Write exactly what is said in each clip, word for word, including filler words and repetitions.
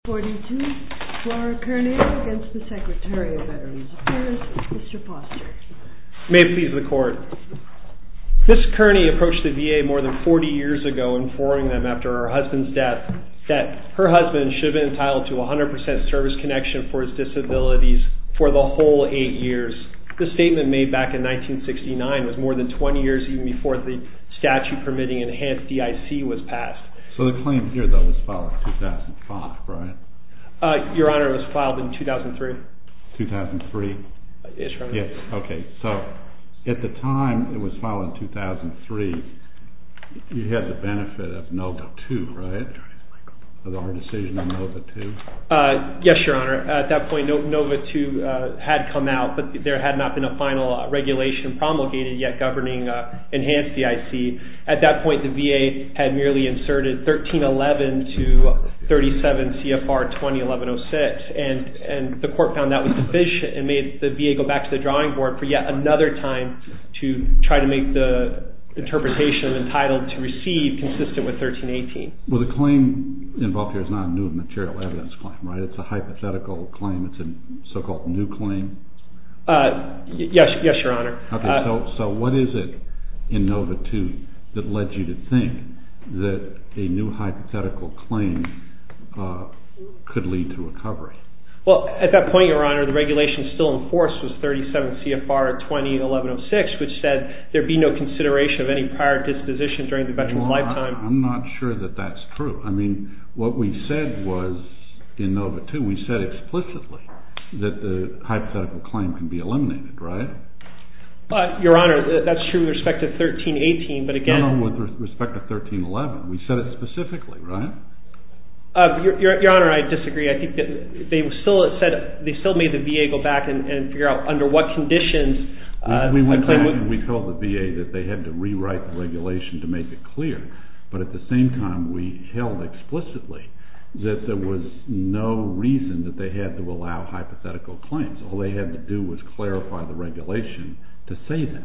forty-two, Flora Kearney against the Secretary of Veterans Affairs, Mister Foster. May it please the Court. Miz Kearney approached the V A more than forty years ago, informing them after her husband's death that her husband should have been entitled to one hundred percent service connection for his disabilities for the whole eight years. The statement made back in nineteen sixty-nine was more than twenty years even before the statute permitting enhanced D I C was passed. So the claim here, though, was filed in two thousand five, right? Uh, Your Honor, it was filed in two thousand three. two thousand three? Yes, Your Honor. Yes, okay. So at the time it was filed in two thousand three, you had the benefit of NOVA two, right? Of our decision on NOVA two? Uh, yes, Your Honor. At that point, NOVA two uh, had come out, but there had not been a final uh, regulation promulgated yet governing uh, enhanced D I C. At that point, the V A had merely inserted thirteen eleven to thirty-seven C F R twenty eleven oh six, and, and the Court found that was deficient and made the V A go back to the drawing board for yet another time to try to make the interpretation of entitled to receive consistent with thirteen eighteen. Well, the claim involved here is not a new material evidence claim, right? It's a hypothetical claim. It's a so-called new claim. Uh, yes, yes, Your Honor. Okay, uh, so so what is it in NOVA two that led you to think that a new hypothetical claim uh, could lead to recovery? Well, at that point, Your Honor, the regulation still in force was thirty-seven C F R twenty eleven oh six, which said there be no consideration of any prior disposition during the veteran's well, lifetime. I, I'm not sure that that's true. I mean, what we said was, in NOVA two, we said explicitly that the hypothetical claim can be eliminated, right? Uh, Your Honor, that's true with respect to thirteen eighteen, but again... No, no, with respect to thirteen eleven. We said it specifically, right? Uh, Your, Your, Your Honor, I disagree. I think that they still said they still made the V A go back and, and figure out under what conditions. Uh, we, we went back would, and we told the V A that they had to rewrite the regulation to make it clear, but at the same time we held explicitly that there was no reason that they had to allow hypothetical claims. All they had to do was clarify the regulation to say that.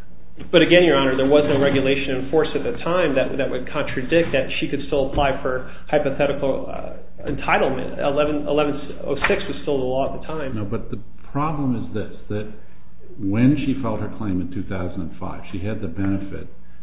But again, Your Honor, there was no regulation in force at the time that that would contradict that she could still apply for hypothetical uh, entitlement. eleven oh six was still the law at the time. No, but the problem is this, that when she filed her claim in two thousand five, she had the benefit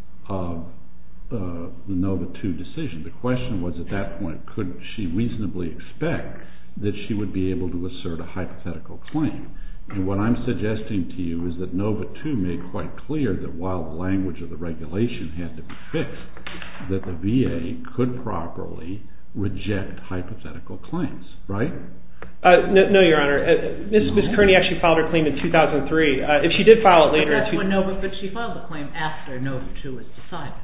of uh, the NOVA two decision. The question was at that point, could she reasonably expect that she would be able to assert a hypothetical claim? And what I'm suggesting to you is that NOVA two made quite clear that while the language of the regulation had to be fixed, that the V A could properly reject hypothetical claims, right? Uh, no, no, Your Honor. Uh, Miz No. Miz Kearney actually filed her claim in two thousand three. Uh, if she did file it later... But that's when NOVA, but she filed the claim after NOVA two was decided.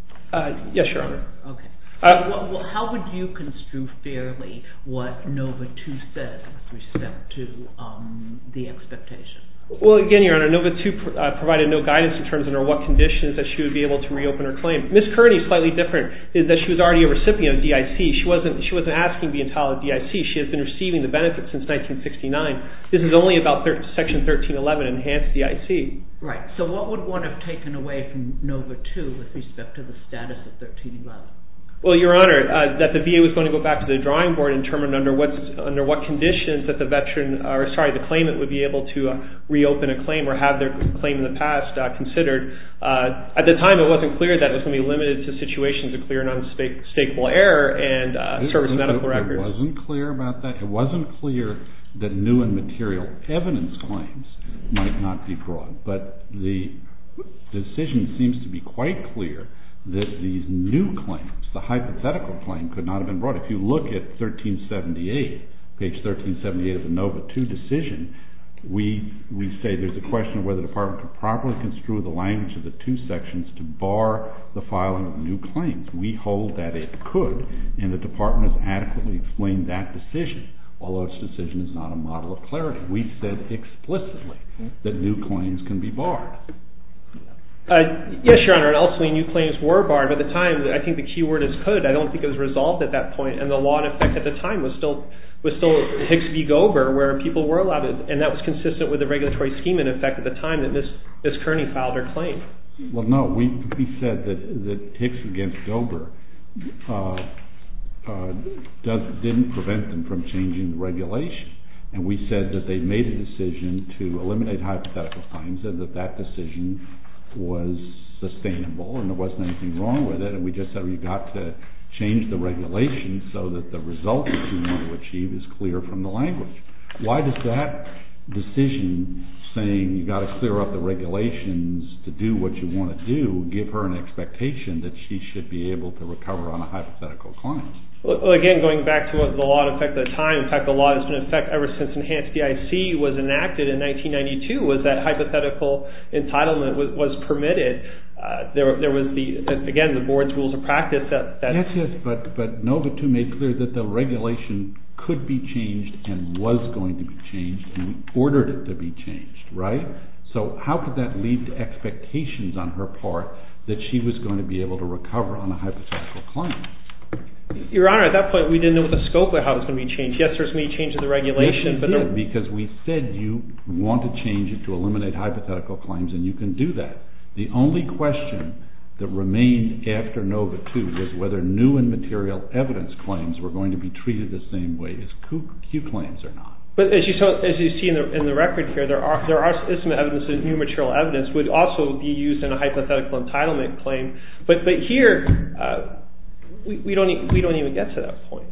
Uh, yes, Your Honor. Okay. Uh, well, well, how would you construe fairly what NOVA two says with respect to um, the expectation? Well, again, Your Honor, NOVA two pr- uh, provided no guidance in terms of under what conditions that she would be able to reopen her claim. Miz Kearney is slightly different, is that she was already a recipient of D I C. She wasn't she wasn't asking to be entitled to D I C. She has been receiving the benefits since nineteen sixty-nine. This is only about thir- Section thirteen eleven, enhanced D I C. Right. So what would one have taken away from NOVA two with respect to the status of thirteen eleven? Well, Your Honor, uh, that the V A was going to go back to the drawing board and determine under what under what conditions that the veteran, or sorry, the claimant would be able to uh, reopen a claim or have their claim in the past uh, considered. Uh, at the time, it wasn't clear that it was going to be limited to situations of clear and unmistakable error and uh, service it, medical it, records. It wasn't clear about that. It wasn't clear that new and material evidence claims might not be brought, but the decision seems to be quite clear that these new claims, the hypothetical claim, could not have been brought. If you look at thirteen seventy-eight, page thirteen seventy-eight of the NOVA two decision, we we say there's a question of whether the department could properly construe the language of the two sections to bar the filing of new claims. We hold that it could, and the department has adequately explained that decision, although its decision is not a model of clarity. We said explicitly that new claims can be barred. Uh, yes, Your Honor, and ultimately new claims were barred. But at the time, I think the key word is could. I don't think it was resolved at that point, and the law in effect at the time was still was still Hicks v. Gober, where people were allowed to, and that was consistent with the regulatory scheme in effect at the time that Miz Miz Kearney filed her claim. Well, no, we we said that that Hicks against Gober uh, uh, does, didn't prevent them from changing the regulation. And we said that they made a decision to eliminate hypothetical claims and that that decision was sustainable and there wasn't anything wrong with it. And we just said, well, you got to change the regulation so that the result that you want to achieve is clear from the language. Why does that decision saying you got to clear up the regulations to do what you want to do give her an expectation that she should be able to recover on a hypothetical claim? Well, again, going back to what the law in effect at the time, in fact, the law that's been in effect ever since Enhanced D I C was enacted in nineteen ninety-two was that hypothetical entitlement was, was permitted. Uh, there, there was the, again, the board's rules of practice that... that yes, yes, but, but Nova two made clear that the regulation could be changed and was going to be changed, and we ordered it to be changed, right? So how could that lead to expectations on her part that she was going to be able to recover on a hypothetical claim? Your Honor, at that point, we didn't know what the scope of how it was going to be changed. Yes, there's going to be change in the regulation. Yes, we but did, because we said you want to change it to eliminate hypothetical claims, and you can do that. The only question that remained after Nova two was whether new and material evidence claims were going to be treated the same way as Q, Q claims or not. But as you saw, as you see in the in the record here, there are there are is some evidence that new material evidence would also be used in a hypothetical entitlement claim. But but here. Uh, We, we don't e- we don't even get to that point.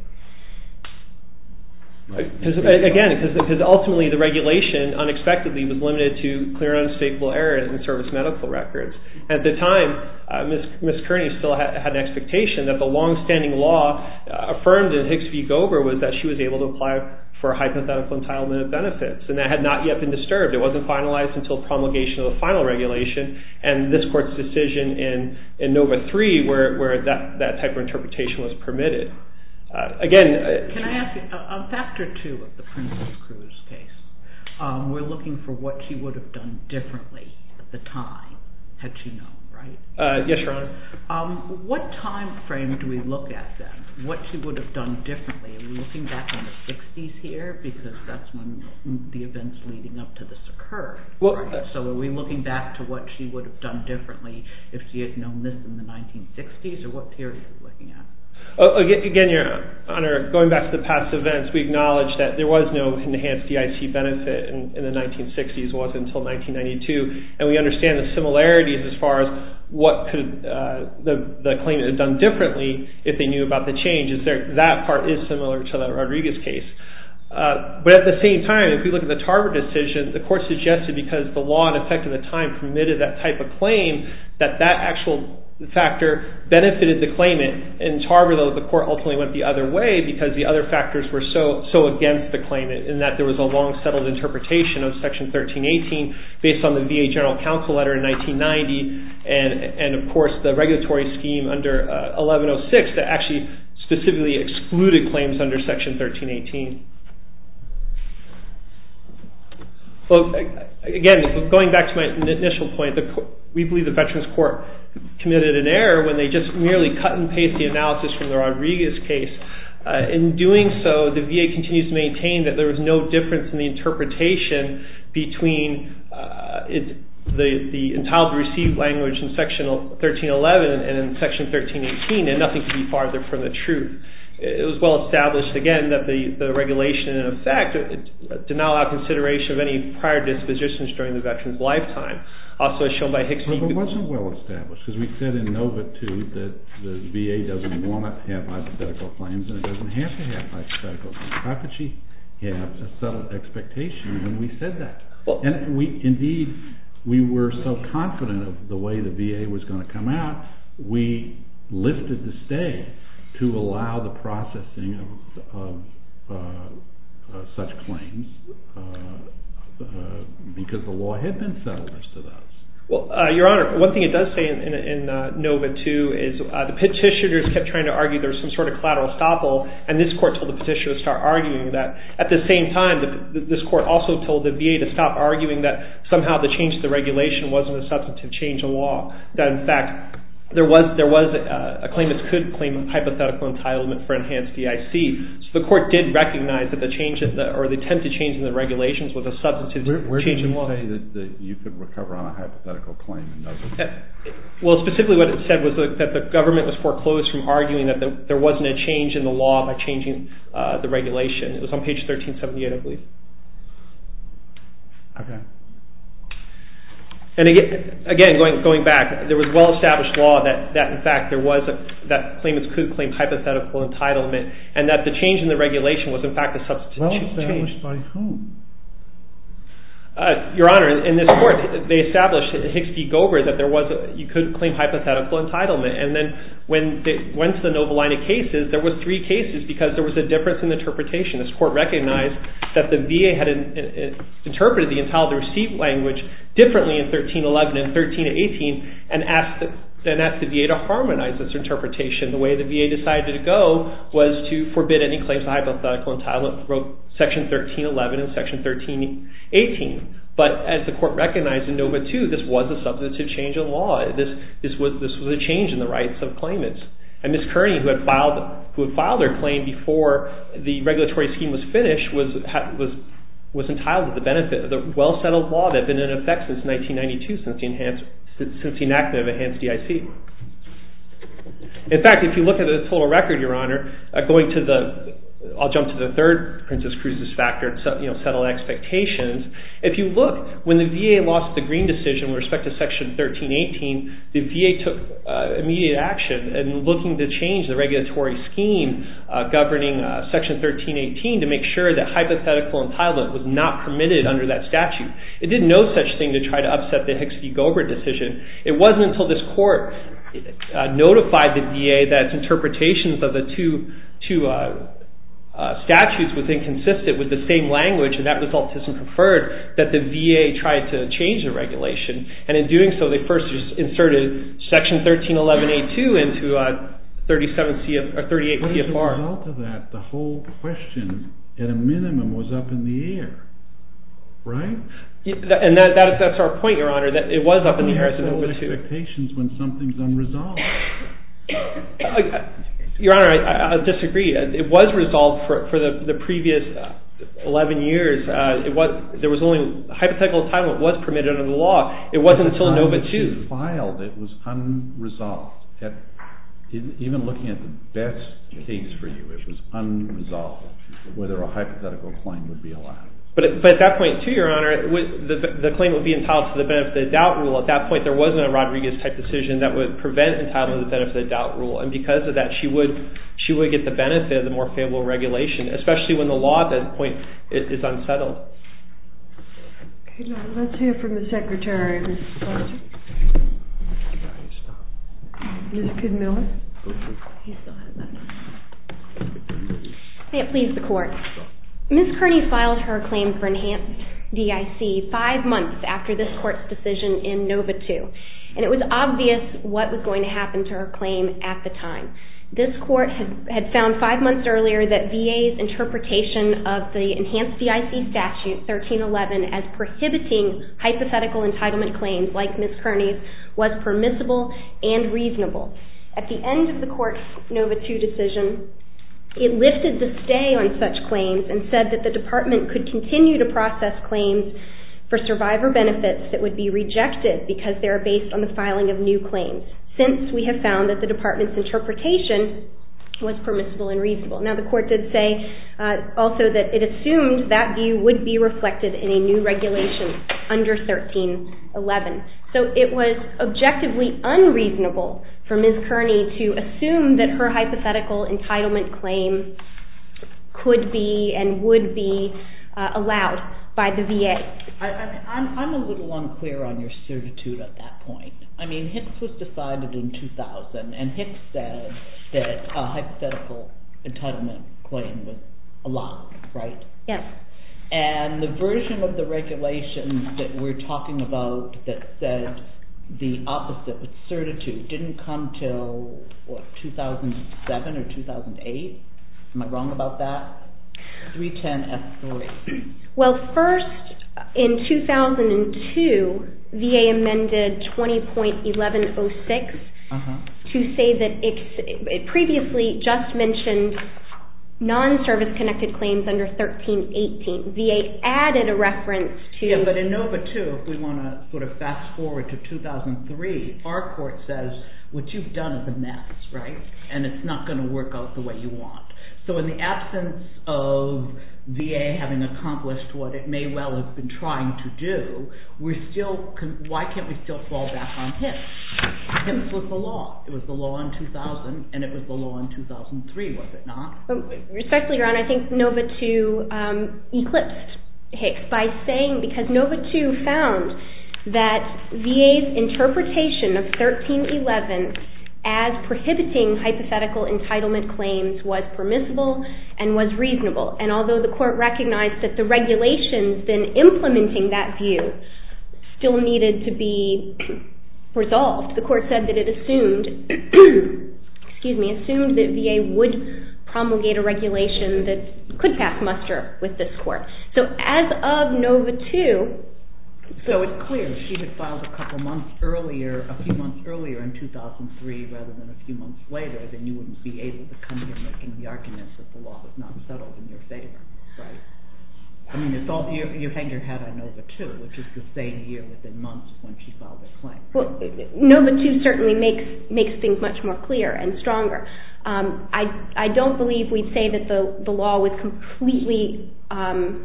Because right. Again, because ultimately the regulation unexpectedly was limited to clear and unmistakable error in service medical records. At the time, uh, Miz Miz Kearney still had, had an expectation that the long-standing law uh, affirmed in Hicks v. Gober was that she was able to apply for a hypothetical entitlement of benefits, and that had not yet been disturbed. It wasn't finalized until promulgation of the final regulation, and this court's decision in, in Nova three where, where that, that type of interpretation was permitted. Uh, again... Uh, Can I ask you, uh, on factor two of the Princess Cruz case, um, we're looking for what she would have done differently at the time, had she known, right? Uh, yes, Your Honor. Um, what time frame do we look at then? What she would have done differently? Are we looking back in the sixties here? Because that's when the events leading up to this occurred. Well, right? So are we looking back to what she would have done differently if she had known this in the nineteen sixties, or what period are we looking at? Oh, again, Your Honor, going back to the past events, we acknowledge that there was no enhanced D I C benefit in, in the nineteen sixties. It wasn't until nineteen ninety-two, and we understand the similarities as far as what could uh, the, the claimant have done differently if they knew about the change. Is there, that part is similar to the Rodriguez case. Uh, but at the same time, if we look at the Tarver decision, the court suggested because the law in effect at the time permitted that type of claim, that that actual factor benefited the claimant. In Tarver, though, the court ultimately went the other way because the other factors were so so against the claimant, in that there was a long settled interpretation of Section thirteen eighteen based on the V A General Counsel letter in nineteen ninety, and and of course the regulatory scheme under uh, eleven oh six that actually specifically excluded claims under Section thirteen eighteen. Well, again, going back to my initial point, the, we believe the Veterans Court committed an error when they just merely cut and paste the analysis from the Rodriguez case. Uh, in doing so, the V A continues to maintain that there was no difference in the interpretation between uh, it, the, the entitled to receive language in Section thirteen eleven and in Section thirteen eighteen, and nothing could be farther from the truth. It was well established, again, that the, the regulation in effect did not allow consideration of any prior dispositions during the veteran's lifetime. Also, as shown by Hicks v. Well, it wasn't well established, because we said in Nova two that the V A doesn't want to have hypothetical claims, and it doesn't have to have hypothetical claims. How could she have a settled expectation when we said that? Well, and we, indeed, we were so confident of the way the V A was going to come out, we lifted the stay to allow the processing of, of uh, uh, such claims uh, uh, because the law had been settled as to those. Well, uh, Your Honor, one thing it does say in, in, in uh, Nova two is uh, the petitioners kept trying to argue there was some sort of collateral estoppel, and this court told the petitioner to start arguing that. At the same time, the, this court also told the V A to stop arguing that somehow the change to the regulation wasn't a substantive change in law, that in fact there was there was a, a claimant could claim hypothetical entitlement for enhanced D I C. So the court did recognize that the change in the, or the attempted change in the regulations was a substantive where, where change in law. Where did you say that, that you could recover on a hypothetical claim in Nova two? Well, specifically what it said was that the government was foreclosed from arguing that the, there wasn't a change in the law by changing uh, the regulation. It was on page thirteen seventy-eight, I believe. Okay. And again, again, going going back, there was well-established law that, that in fact there was a, that claimants could claim hypothetical entitlement, and that the change in the regulation was in fact a substantive change. Well-established by whom? Uh, Your Honor, in this court, they established Hicks v. Gober that there was a, you could claim hypothetical entitlement, and then when they went to the Nova line of cases, there was three cases because there was a difference in interpretation. This court recognized that the V A had in, in, interpreted the entitled to receive language differently in thirteen eleven and thirteen eighteen, and asked the, then asked the V A to harmonize this interpretation. The way the V A decided to go was to forbid any claims of hypothetical entitlement, wrote Section thirteen eleven and Section thirteen eighteen. But as the court recognized in Nova two, this was a substantive change in law. This this was this was a change in the rights of claimants. And Miz Kearney, who had filed who had filed her claim before the regulatory scheme was finished, was was was entitled to the benefit of the well-settled law that had been in effect since nineteen ninety-two, since the enhanced since the enactment of enhanced D I C. In fact, if you look at the total record, Your Honor, uh, going to the I'll jump to the third Princess Cruises factor, you know, settle expectations. If you look, when the V A lost the Green decision with respect to Section thirteen eighteen, the V A took uh, immediate action in looking to change the regulatory scheme uh, governing uh, Section thirteen eighteen to make sure that hypothetical entitlement was not permitted under that statute. It did no such thing to try to upset the Hicks v. Gober decision. It wasn't until this court uh, notified the V A that its interpretations of the two two uh, Uh, statutes was inconsistent with the same language, and that result isn't preferred, that the V A tried to change the regulation. And in doing so, they first just inserted Section thirteen eleven A two into uh, thirty-seven C F, or thirty-eight C F R. As a result of that, the whole question, at a minimum, was up in the air, right? Yeah, and that, that that's our point, Your Honor, that it was up in the air as a Nova two. Expectations when something's unresolved. Uh, Your Honor, I, I'll disagree. It was resolved for, for the, the previous uh, eleven years. Uh, it was there was only hypothetical entitlement was permitted under the law. It wasn't until Nova two filed it was unresolved. At, even looking at the best case for you, it was unresolved whether a hypothetical claim would be allowed. But, but at that point, too, Your Honor, it would, the, the claim would be entitled to the benefit of the doubt rule. At that point, there wasn't a Rodriguez-type decision that would prevent entitlement to the benefit of the doubt rule. And because of that, she would she would get the benefit of the more favorable regulation, especially when the law at that point is, is unsettled. Okay, now let's hear from the Secretary, Miz Foster. Miz Kidmiller. He still has that. May it please the Court. Miz Kearney filed her claim for enhanced D I C five months after this Court's decision in Nova two, and it was obvious what was going to happen to her claim at the time. This Court had, had found five months earlier that V A's interpretation of the enhanced D I C statute thirteen eleven as prohibiting hypothetical entitlement claims like Miz Kearney's was permissible and reasonable. At the end of the Court's Nova two decision, it lifted the stay on such claims and said that the Department could continue to process claims for survivor benefits that would be rejected because they are based on the filing of new claims, since we have found that the Department's interpretation was permissible and reasonable. Now, the Court did say uh, also that it assumed that view would be reflected in a new regulation under thirteen eleven. So it was objectively unreasonable for Miz Kearney to assume that her hypothetical entitlement claim could be and would be uh, allowed by the V A. I, I mean, I'm, I'm a little unclear on your certitude at that point. I mean, Hicks was decided in two thousand, and Hicks said that a hypothetical entitlement claim was allowed, right? Yes. And the version of the regulations that we're talking about that said the opposite with certitude didn't come till, what, two thousand seven or two thousand eight? Am I wrong about that? three ten F three. Well, first, in two thousand two, V A amended twenty point eleven oh six uh-huh. to say that it, it previously just mentioned non-service-connected claims under thirteen eighteen. V A added a reference to... Yeah, but in NOVA two, if we want to sort of fast forward to two thousand three, our court says what you've done is a mess, right? And it's not going to work out the way you want. So in the absence of V A having accomplished what it may well have been trying to do, we're still, why can't we still fall back on HIPS? HIPS was the law. It was the law in two thousand, and it was the law in two thousand three, was it not? Respectfully, Your Honor, I think NOVA two um, eclipsed HIPS by saying, because NOVA two found that V A's interpretation of thirteen eleven as prohibiting hypothetical entitlement claims was permissible and was reasonable. And although the court recognized that the regulations then implementing that view still needed to be resolved, the court said that it assumed, excuse me, assumed that V A would promulgate a regulation that could pass muster with this court. So as of NOVA two, so it's clear she had filed a couple months earlier, a few months earlier in two thousand three rather than a few months later, then you wouldn't be able to come here making the argument that the law was not settled in your favor, right? I mean, it's all, you, you hang your hat on NOVA two, which is the same year within months when she filed her claim. Well, NOVA two certainly makes makes things much more clear and stronger. Um, I I don't believe we'd say that the, the law was completely um,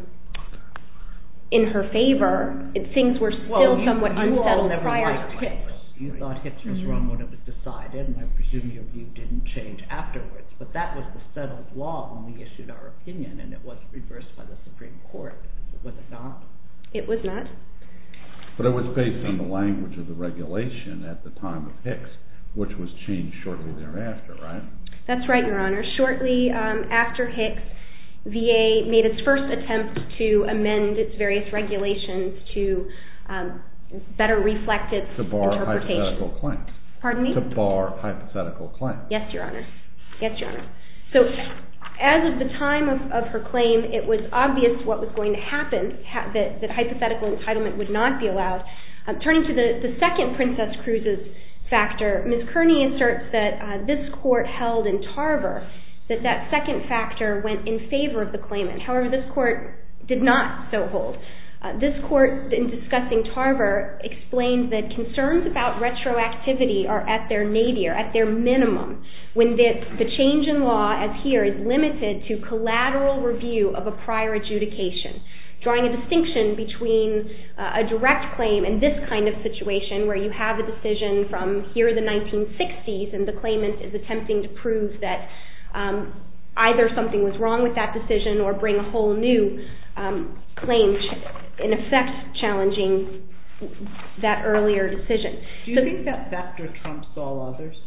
in her favor. It, things were still well, you, somewhat you unsettled all never prior liked to HIPS. You thought HIPS was mm-hmm. wrong when it was decided, and I presume your view didn't change afterwards. But that was the settled law when we issued our opinion, and it was reversed by the Supreme Court. Was it not? It was not. But it was based on the language of the regulation at the time of HIPS, which was changed shortly thereafter, right? That's right, Your Honor. Shortly um, after HIPS, V A made its first attempt to amend its various regulations to um, better reflect its to bar interpretation. hypothetical claims. Pardon me? To bar hypothetical claims. Yes, Your Honor. Yes, Your Honor. So as of the time of, of her claim, it was obvious what was going to happen, ha- that, that hypothetical entitlement would not be allowed. Um, turning to the, the second Princess Cruises factor, Miz Kearney asserts that uh, this court held in Tarver that that second factor went in favor of the claimant. However, this court did not so hold. Uh, this court, in discussing Tarver, explained that concerns about retroactivity are at their nadir, at their minimum, when the, the change in law, as here, is limited to collateral review of a prior adjudication, drawing a distinction between uh, a direct claim and this kind of situation where you have a decision from here the nineteen sixties and the claimant is attempting to prove that um, either something was wrong with that decision or bring a whole new um, claim, in effect challenging that earlier decision. Do you so, think that factor trumps all others?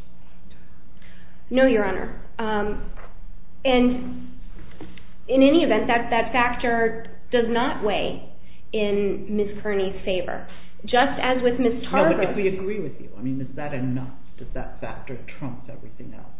No, Your Honor. Um, and in any event, that, that factor does not weigh in Miz Kearney's favor. Just as with Miz Tarver... No, but if we agree with you, I mean, is that enough? Does that factor trump everything else?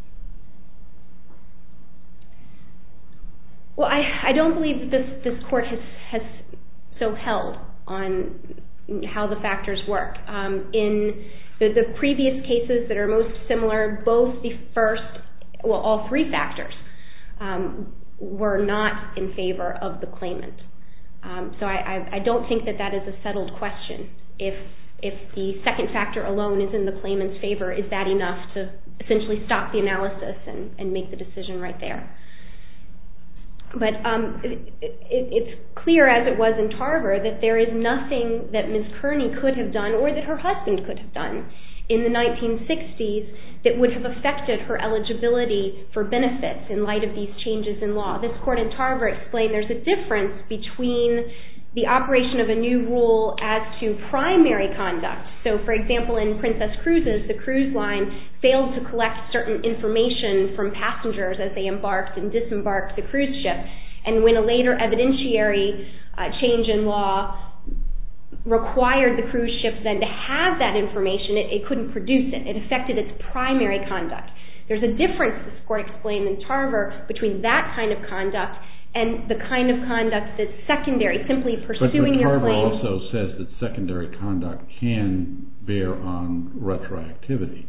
Well, I, I don't believe that this, this court has, has so held on how the factors work. Um, in the, the previous cases that are most similar, both the first, well, all three factors um, were not in favor of the claimant. Um, so I, I, I don't think that that is a settled question. If if the second factor alone is in the claimant's favor, is that enough to essentially stop the analysis and, and make the decision right there? But um, it, it, it's clear, as it was in Tarver, that there is nothing that Miz Kearney could have done or that her husband could have done in the nineteen sixties that would have affected her eligibility for benefits in light of these changes in law. This court in Tarver explained there's a difference between the operation of a new rule as to primary conduct. So, for example, in Princess Cruises, the cruise line failed to collect certain information from passengers as they embarked and disembarked the cruise ship. And when a later evidentiary uh, change in law required the cruise ship then to have that information, it, it couldn't produce it. It affected its primary conduct. There's a difference, this court explained in Tarver, between that kind of conduct and the kind of conduct that's secondary, simply pursuing but, but your Tarver claim. also says that secondary conduct can bear on retroactivity.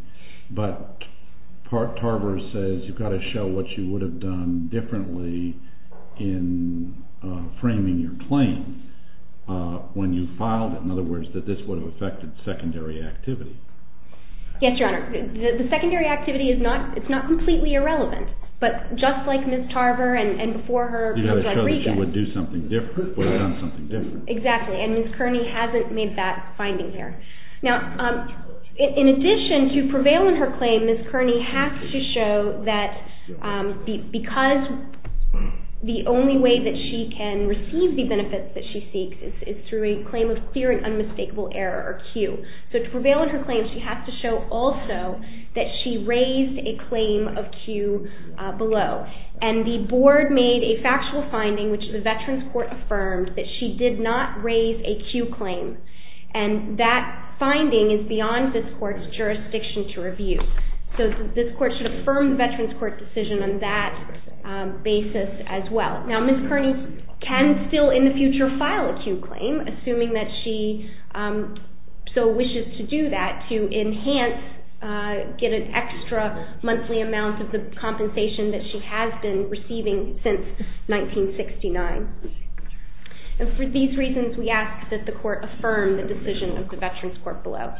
but Tarver says you've got to show what you would have done differently in uh, framing your claim uh, when you filed it. In other words, that this would have affected secondary activity. Yes, Your Honor. The, the secondary activity is not, it's not completely irrelevant. But just like Miz Tarver and, and before her, you got to show Rodriguez, that you would do something different, would have done something different. Exactly, and Miz Kearney hasn't made that finding here. Now, um, in, in addition to prevail in her claim, Miz Kearney has to show that um, be, because the only way that she can receive the benefits that she seeks is, is through a claim of clear and unmistakable error, or Q. So to prevail in her claim, she has to show also that she raised a claim of Q uh, below. And the board made a factual finding, which the Veterans Court affirmed, that she did not raise a Q claim. And that finding is beyond this court's jurisdiction to review. So this court should affirm the Veterans Court decision on that um, basis as well. Now, Miz Kearney can still in the future file a Q claim, assuming that she um, so wishes to do that to enhance, uh, get an extra monthly amount of the compensation that she has been receiving since nineteen sixty-nine. And for these reasons, we ask that the court affirm the decision of the Veterans Court below.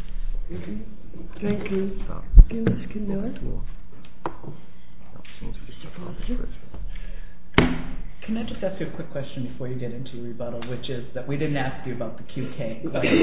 Thank you. Miz Miller. Can I just ask you a quick question before you get into your rebuttal, which is that we didn't ask you about the Q K.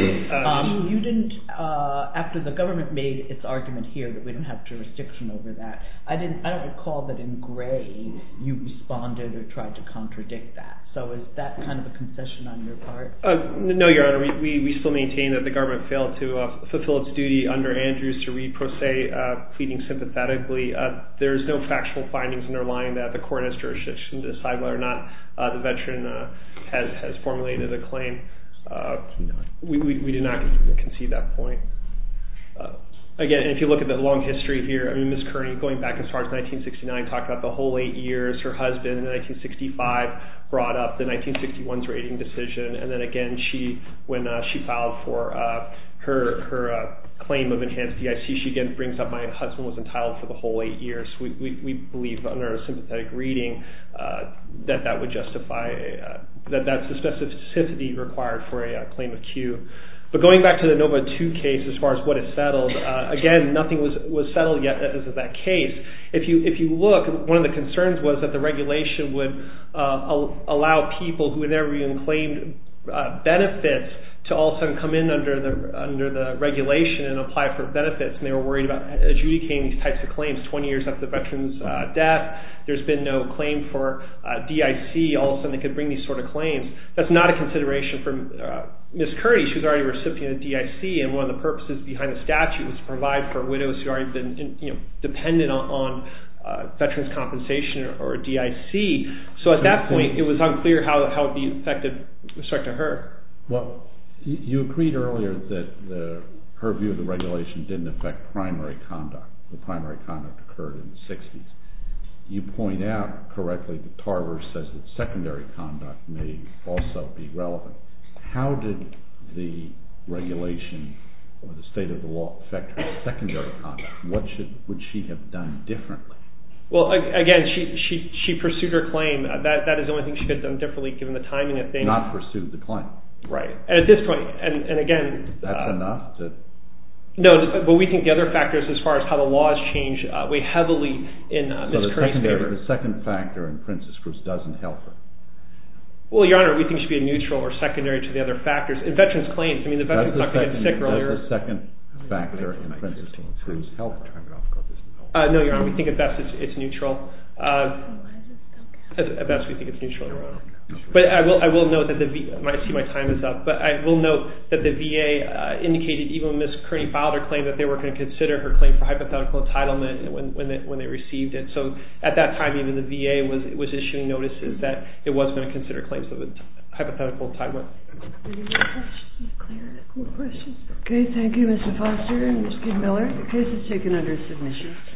Um, you didn't, uh, after the government made its argument here that we don't have jurisdiction over that, I didn't. I don't recall that in Gray you responded or tried to contradict that. So is that kind of a concession on your part? Uh, no, Your Honor. We, we, we still maintain that the government failed to uh, fulfill its duty under Andrews to read pro se, uh, pleading sympathetically. Uh, there's no factual findings underlying that. The court has jurisdiction to decide whether or not uh, the veteran uh, has, has formulated a claim. Uh, we, we, we do not concede that point. Uh, Again, if you look at the long history here, I mean, Miz Kearney, going back as far as nineteen sixty-nine, talked about the whole eight years. Her husband in nineteen sixty-five brought up the nineteen sixty-one's rating decision, and then again, she, when uh, she filed for uh, her her uh, claim of enhanced D I C, she again brings up my husband was entitled for the whole eight years. We we, we believe under a sympathetic reading uh, that that would justify uh, that that's the specificity required for a uh, claim of Q. But going back to the Nova two case, as far as what is settled, uh, again, nothing was, was settled yet as of that case. If you if you look, one of the concerns was that the regulation would uh, al- allow people who had never even claimed uh, benefits to all of a sudden come in under the under the regulation and apply for benefits, and they were worried about adjudicating these types of claims twenty years after the veteran's uh, death. There's been no claim for uh, D I C. All of a sudden, they could bring these sort of claims. That's not a consideration for uh, Miz Kearney. She was already a recipient of D I C, and one of the purposes behind the statute was to provide for widows who had already been, you know, dependent on, on uh, veterans compensation or, or D I C. So at that point, it was unclear how how it would be affected with respect to her. Well, you agreed earlier that the, her view of the regulation didn't affect primary conduct. The primary conduct occurred in the sixties. You point out correctly that Tarver says that secondary conduct may also be relevant. How did the regulation or the state of the law affect her secondary conduct? What should would she have done differently? Well, again, she she she pursued her claim. That that is the only thing she could have done differently, given the timing of things. Not pursued the claim. Right. And at this point, and, and again... That's uh, enough to... No, but we think the other factors as far as how the laws change uh, weigh heavily in uh, Miz So the, Kearney's secondary, favor. the second factor in Princess Cruz doesn't help her. Well, Your Honor, we think it should be a neutral or secondary to the other factors. In veterans' claims, I mean, the veteran's not going to get sick earlier. Does the second factor in Princess Cruz help her? Uh, no, Your Honor, we think at best it's, it's neutral. Uh, at, at best, we think it's neutral, Your Honor. But I will I will note that the V, I see my time is up, but I will note that the V A uh, indicated even when Miz Kearney filed her claim that they were going to consider her claim for hypothetical entitlement when when they, when they received it. So at that time, even the V A was was issuing notices that it was going to consider claims of a hypothetical entitlement. Any more questions? Clear? More questions? Okay, thank you, Mister Foster and Miz Miller. The case is taken under submission.